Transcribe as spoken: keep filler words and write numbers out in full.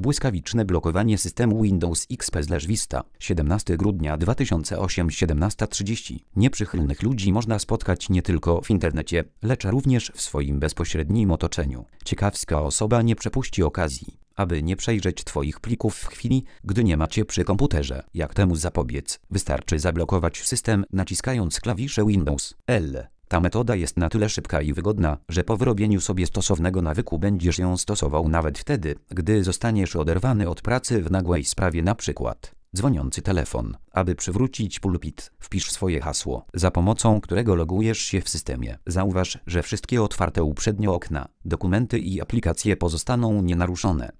Błyskawiczne blokowanie systemu Windows X P/Vista. siedemnastego grudnia dwa tysiące ósmego, siedemnasta trzydzieści. Nieprzychylnych ludzi można spotkać nie tylko w internecie, lecz również w swoim bezpośrednim otoczeniu. Ciekawska osoba nie przepuści okazji, aby nie przejrzeć Twoich plików w chwili, gdy nie macie przy komputerze. Jak temu zapobiec? Wystarczy zablokować system, naciskając klawisze Windows L. Ta metoda jest na tyle szybka i wygodna, że po wyrobieniu sobie stosownego nawyku będziesz ją stosował nawet wtedy, gdy zostaniesz oderwany od pracy w nagłej sprawie, np. dzwoniący telefon. Aby przywrócić pulpit, wpisz swoje hasło, za pomocą którego logujesz się w systemie. Zauważ, że wszystkie otwarte uprzednio okna, dokumenty i aplikacje pozostaną nienaruszone.